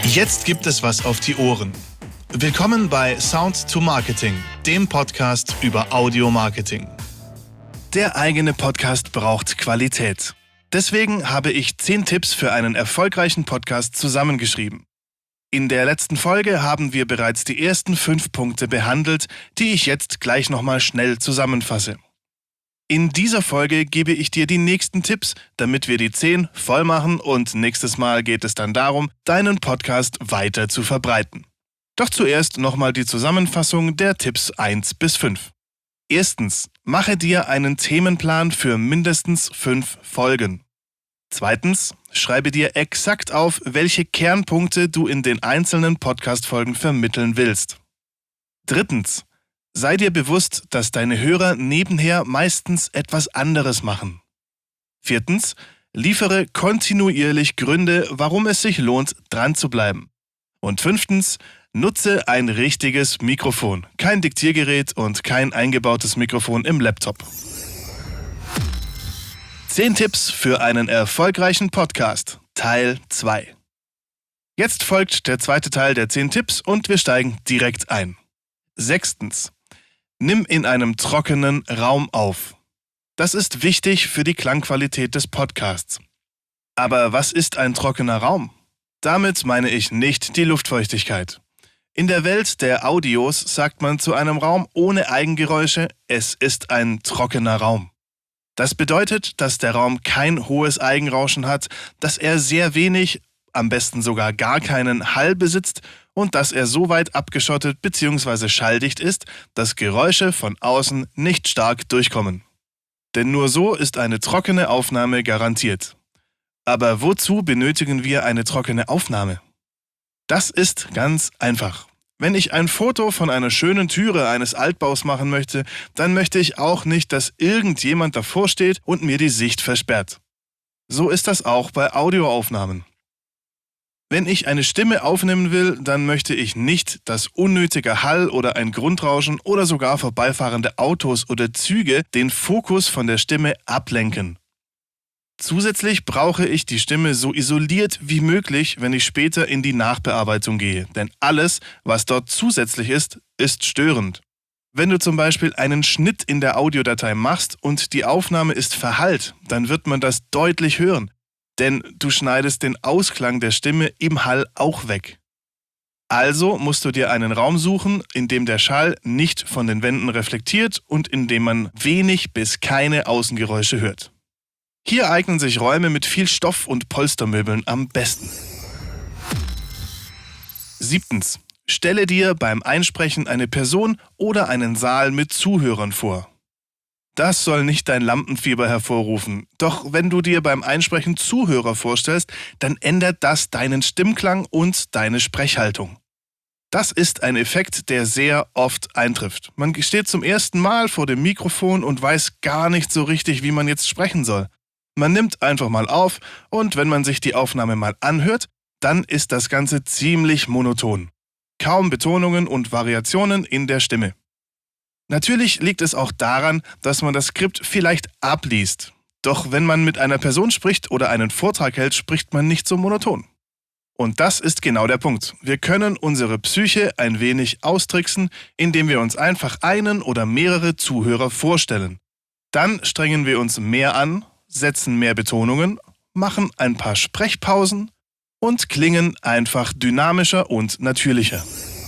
Jetzt gibt es was auf die Ohren. Willkommen bei Sound to Marketing, dem Podcast über Audio-Marketing. Der eigene Podcast braucht Qualität. Deswegen habe ich 10 Tipps für einen erfolgreichen Podcast zusammengeschrieben. In der letzten Folge haben wir bereits die ersten 5 Punkte behandelt, die ich jetzt gleich nochmal schnell zusammenfasse. In dieser Folge gebe ich dir die nächsten Tipps, damit wir die 10 voll machen, und nächstes Mal geht es dann darum, deinen Podcast weiter zu verbreiten. Doch zuerst nochmal die Zusammenfassung der Tipps 1 bis 5. Erstens, mache dir einen Themenplan für mindestens 5 Folgen. Zweitens, schreibe dir exakt auf, welche Kernpunkte du in den einzelnen Podcast-Folgen vermitteln willst. Drittens, sei dir bewusst, dass deine Hörer nebenher meistens etwas anderes machen. Viertens, liefere kontinuierlich Gründe, warum es sich lohnt, dran zu bleiben. Und 5. Nutze ein richtiges Mikrofon, kein Diktiergerät und kein eingebautes Mikrofon im Laptop. 10 Tipps für einen erfolgreichen Podcast, Teil 2. Jetzt folgt der zweite Teil der 10 Tipps und wir steigen direkt ein. 6. Nimm in einem trockenen Raum auf. Das ist wichtig für die Klangqualität des Podcasts. Aber was ist ein trockener Raum? Damit meine ich nicht die Luftfeuchtigkeit. In der Welt der Audios sagt man zu einem Raum ohne Eigengeräusche, es ist ein trockener Raum. Das bedeutet, dass der Raum kein hohes Eigenrauschen hat, dass er sehr wenig, am besten sogar gar keinen Hall besitzt und dass er so weit abgeschottet bzw. schalldicht ist, dass Geräusche von außen nicht stark durchkommen. Denn nur so ist eine trockene Aufnahme garantiert. Aber wozu benötigen wir eine trockene Aufnahme? Das ist ganz einfach. Wenn ich ein Foto von einer schönen Türe eines Altbaus machen möchte, dann möchte ich auch nicht, dass irgendjemand davor steht und mir die Sicht versperrt. So ist das auch bei Audioaufnahmen. Wenn ich eine Stimme aufnehmen will, dann möchte ich nicht, dass unnötiger Hall oder ein Grundrauschen oder sogar vorbeifahrende Autos oder Züge den Fokus von der Stimme ablenken. Zusätzlich brauche ich die Stimme so isoliert wie möglich, wenn ich später in die Nachbearbeitung gehe, denn alles, was dort zusätzlich ist, ist störend. Wenn du zum Beispiel einen Schnitt in der Audiodatei machst und die Aufnahme ist verhallt, dann wird man das deutlich hören. Denn du schneidest den Ausklang der Stimme im Hall auch weg. Also musst du dir einen Raum suchen, in dem der Schall nicht von den Wänden reflektiert und in dem man wenig bis keine Außengeräusche hört. Hier eignen sich Räume mit viel Stoff und Polstermöbeln am besten. 7. Stelle dir beim Einsprechen eine Person oder einen Saal mit Zuhörern vor. Das soll nicht dein Lampenfieber hervorrufen. Doch wenn du dir beim Einsprechen Zuhörer vorstellst, dann ändert das deinen Stimmklang und deine Sprechhaltung. Das ist ein Effekt, der sehr oft eintrifft. Man steht zum ersten Mal vor dem Mikrofon und weiß gar nicht so richtig, wie man jetzt sprechen soll. Man nimmt einfach mal auf und wenn man sich die Aufnahme mal anhört, dann ist das Ganze ziemlich monoton. Kaum Betonungen und Variationen in der Stimme. Natürlich liegt es auch daran, dass man das Skript vielleicht abliest. Doch wenn man mit einer Person spricht oder einen Vortrag hält, spricht man nicht so monoton. Und das ist genau der Punkt. Wir können unsere Psyche ein wenig austricksen, indem wir uns einfach einen oder mehrere Zuhörer vorstellen. Dann strengen wir uns mehr an, setzen mehr Betonungen, machen ein paar Sprechpausen und klingen einfach dynamischer und natürlicher.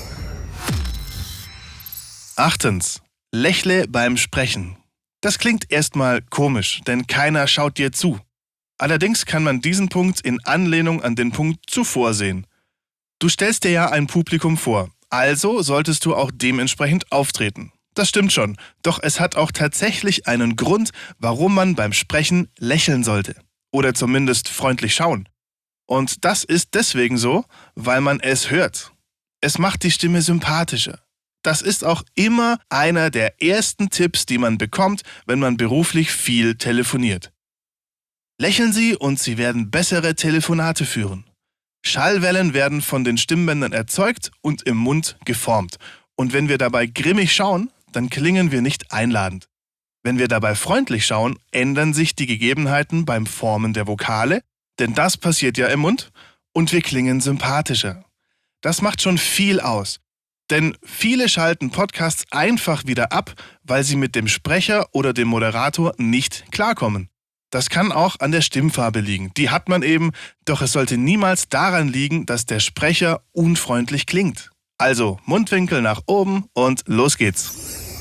8. Lächle beim Sprechen. Das klingt erstmal komisch, denn keiner schaut dir zu. Allerdings kann man diesen Punkt in Anlehnung an den Punkt zuvor sehen. Du stellst dir ja ein Publikum vor, also solltest du auch dementsprechend auftreten. Das stimmt schon, doch es hat auch tatsächlich einen Grund, warum man beim Sprechen lächeln sollte. Oder zumindest freundlich schauen. Und das ist deswegen so, weil man es hört. Es macht die Stimme sympathischer. Das ist auch immer einer der ersten Tipps, die man bekommt, wenn man beruflich viel telefoniert. Lächeln Sie und Sie werden bessere Telefonate führen. Schallwellen werden von den Stimmbändern erzeugt und im Mund geformt. Und wenn wir dabei grimmig schauen, dann klingen wir nicht einladend. Wenn wir dabei freundlich schauen, ändern sich die Gegebenheiten beim Formen der Vokale, denn das passiert ja im Mund, und wir klingen sympathischer. Das macht schon viel aus. Denn viele schalten Podcasts einfach wieder ab, weil sie mit dem Sprecher oder dem Moderator nicht klarkommen. Das kann auch an der Stimmfarbe liegen. Die hat man eben, doch es sollte niemals daran liegen, dass der Sprecher unfreundlich klingt. Also Mundwinkel nach oben und los geht's.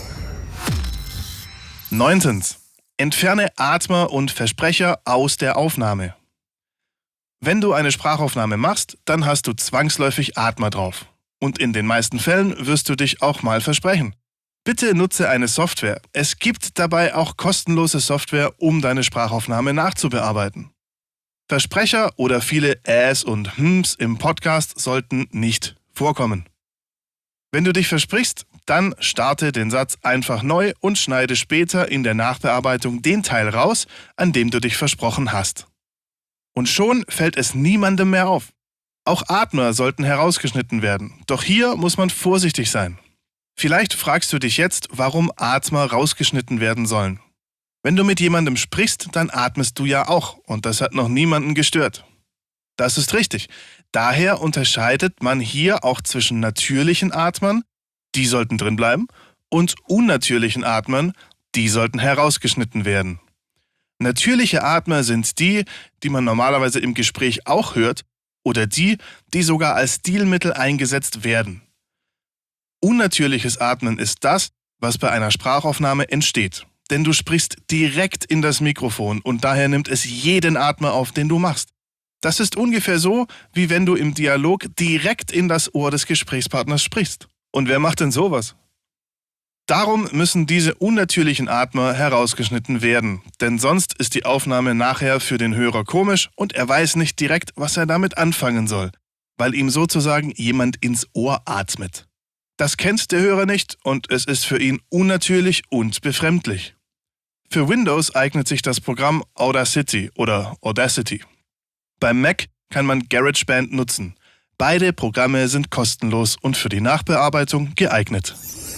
9. Entferne Atmer und Versprecher aus der Aufnahme. Wenn du eine Sprachaufnahme machst, dann hast du zwangsläufig Atmer drauf. Und in den meisten Fällen wirst du dich auch mal versprechen. Bitte nutze eine Software. Es gibt dabei auch kostenlose Software, um deine Sprachaufnahme nachzubearbeiten. Versprecher oder viele Äs und Hms im Podcast sollten nicht vorkommen. Wenn du dich versprichst, dann starte den Satz einfach neu und schneide später in der Nachbearbeitung den Teil raus, an dem du dich versprochen hast. Und schon fällt es niemandem mehr auf. Auch Atmer sollten herausgeschnitten werden, doch hier muss man vorsichtig sein. Vielleicht fragst du dich jetzt, warum Atmer rausgeschnitten werden sollen. Wenn du mit jemandem sprichst, dann atmest du ja auch und das hat noch niemanden gestört. Das ist richtig. Daher unterscheidet man hier auch zwischen natürlichen Atmern, die sollten drin bleiben, und unnatürlichen Atmern, die sollten herausgeschnitten werden. Natürliche Atmer sind die, die man normalerweise im Gespräch auch hört, oder die sogar als Stilmittel eingesetzt werden. Unnatürliches Atmen ist das, was bei einer Sprachaufnahme entsteht. Denn du sprichst direkt in das Mikrofon und daher nimmt es jeden Atmer auf, den du machst. Das ist ungefähr so, wie wenn du im Dialog direkt in das Ohr des Gesprächspartners sprichst. Und wer macht denn sowas? Darum müssen diese unnatürlichen Atmer herausgeschnitten werden, denn sonst ist die Aufnahme nachher für den Hörer komisch und er weiß nicht direkt, was er damit anfangen soll, weil ihm sozusagen jemand ins Ohr atmet. Das kennt der Hörer nicht und es ist für ihn unnatürlich und befremdlich. Für Windows eignet sich das Programm Audacity oder Audacity. Beim Mac kann man GarageBand nutzen. Beide Programme sind kostenlos und für die Nachbearbeitung geeignet.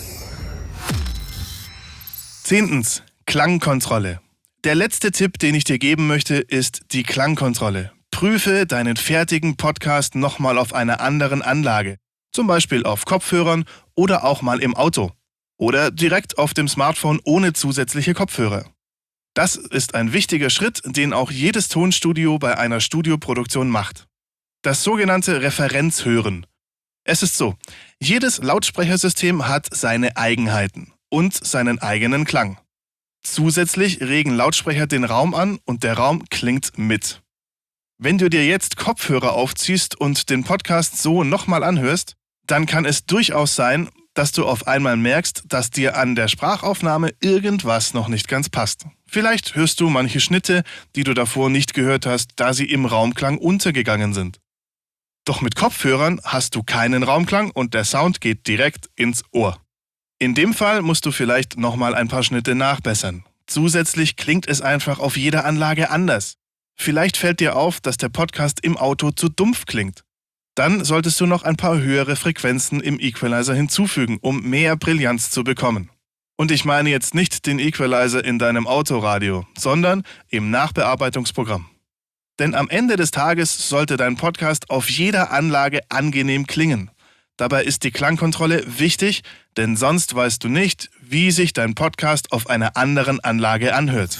10. Klangkontrolle. Der letzte Tipp, den ich dir geben möchte, ist die Klangkontrolle. Prüfe deinen fertigen Podcast nochmal auf einer anderen Anlage, zum Beispiel auf Kopfhörern oder auch mal im Auto oder direkt auf dem Smartphone ohne zusätzliche Kopfhörer. Das ist ein wichtiger Schritt, den auch jedes Tonstudio bei einer Studioproduktion macht. Das sogenannte Referenzhören. Es ist so, jedes Lautsprechersystem hat seine Eigenheiten und seinen eigenen Klang. Zusätzlich regen Lautsprecher den Raum an und der Raum klingt mit. Wenn du dir jetzt Kopfhörer aufziehst und den Podcast so nochmal anhörst, dann kann es durchaus sein, dass du auf einmal merkst, dass dir an der Sprachaufnahme irgendwas noch nicht ganz passt. Vielleicht hörst du manche Schnitte, die du davor nicht gehört hast, da sie im Raumklang untergegangen sind. Doch mit Kopfhörern hast du keinen Raumklang und der Sound geht direkt ins Ohr. In dem Fall musst du vielleicht nochmal ein paar Schnitte nachbessern. Zusätzlich klingt es einfach auf jeder Anlage anders. Vielleicht fällt dir auf, dass der Podcast im Auto zu dumpf klingt. Dann solltest du noch ein paar höhere Frequenzen im Equalizer hinzufügen, um mehr Brillanz zu bekommen. Und ich meine jetzt nicht den Equalizer in deinem Autoradio, sondern im Nachbearbeitungsprogramm. Denn am Ende des Tages sollte dein Podcast auf jeder Anlage angenehm klingen. Dabei ist die Klangkontrolle wichtig, denn sonst weißt du nicht, wie sich dein Podcast auf einer anderen Anlage anhört.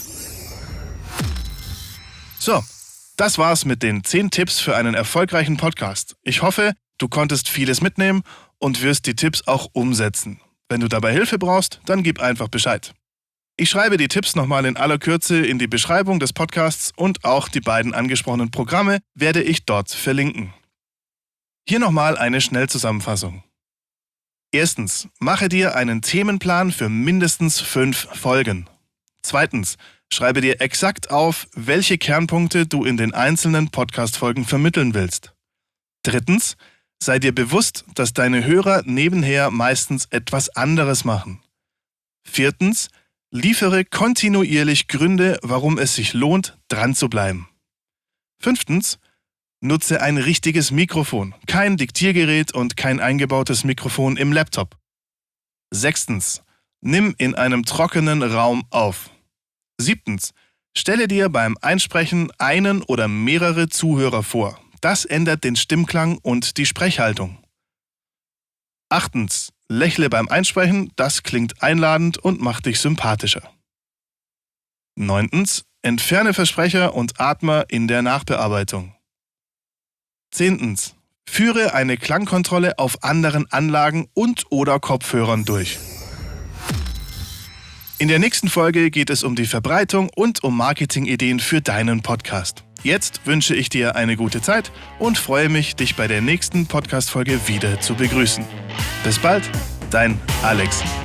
So, das war's mit den 10 Tipps für einen erfolgreichen Podcast. Ich hoffe, du konntest vieles mitnehmen und wirst die Tipps auch umsetzen. Wenn du dabei Hilfe brauchst, dann gib einfach Bescheid. Ich schreibe die Tipps nochmal in aller Kürze in die Beschreibung des Podcasts und auch die beiden angesprochenen Programme werde ich dort verlinken. Hier nochmal eine Schnellzusammenfassung. 1. Mache dir einen Themenplan für mindestens 5 Folgen. 2. Schreibe dir exakt auf, welche Kernpunkte du in den einzelnen Podcast-Folgen vermitteln willst. 3. Sei dir bewusst, dass deine Hörer nebenher meistens etwas anderes machen. 4. Liefere kontinuierlich Gründe, warum es sich lohnt, dran zu bleiben. 5. Nutze ein richtiges Mikrofon, kein Diktiergerät und kein eingebautes Mikrofon im Laptop. 6. Nimm in einem trockenen Raum auf. 7. Stelle dir beim Einsprechen einen oder mehrere Zuhörer vor. Das ändert den Stimmklang und die Sprechhaltung. 8. Lächle beim Einsprechen, das klingt einladend und macht dich sympathischer. 9. Entferne Versprecher und Atmer in der Nachbearbeitung. 10. Führe eine Klangkontrolle auf anderen Anlagen und/oder Kopfhörern durch. In der nächsten Folge geht es um die Verbreitung und um Marketingideen für deinen Podcast. Jetzt wünsche ich dir eine gute Zeit und freue mich, dich bei der nächsten Podcast-Folge wieder zu begrüßen. Bis bald, dein Alex.